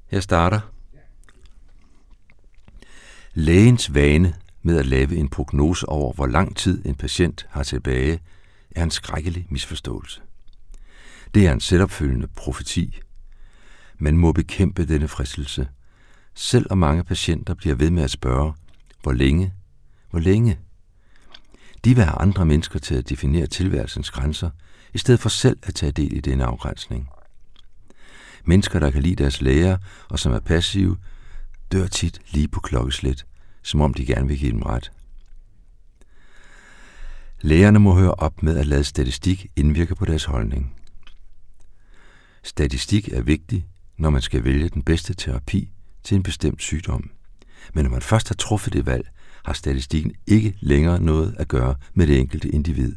Jeg starter. Lægens vane med at lave en prognose over, hvor lang tid en patient har tilbage, er en skrækkelig misforståelse. Det er en selvopfyldende profeti. Man må bekæmpe denne fristelse, selvom mange patienter bliver ved med at spørge, hvor længe? Hvor længe? De vil have andre mennesker til at definere tilværelsens grænser, i stedet for selv at tage del i denne afgrænsning. Mennesker, der kan lide deres læger og som er passive, dør tit lige på klokkeslæt, som om de gerne vil give dem ret. Lægerne må høre op med at lade statistik indvirke på deres holdning. Statistik er vigtig, når man skal vælge den bedste terapi til en bestemt sygdom. Men når man først har truffet det valg, har statistikken ikke længere noget at gøre med det enkelte individ.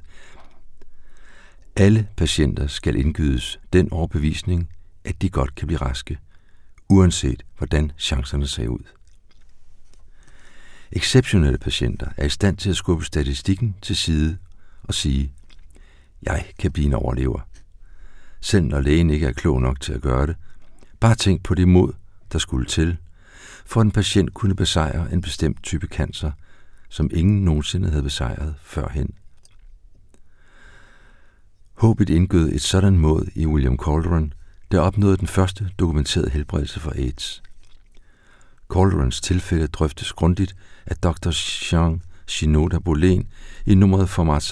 Alle patienter skal indgydes den overbevisning, at de godt kan blive raske, uanset hvordan chancerne ser ud. Exceptionelle patienter er i stand til at skubbe statistikken til side og sige, jeg kan blive en overlever. Selv når lægen ikke er klog nok til at gøre det, bare tænk på det mod, der skulle til, for en patient kunne besejre en bestemt type cancer, som ingen nogensinde havde besejret førhen. Håbet indgød et sådan mod i William Calderon, der opnåede den første dokumenterede helbredelse for AIDS. Calderons tilfælde drøftes grundigt af Dr. Jean Shinoda Bolen i nummeret for marts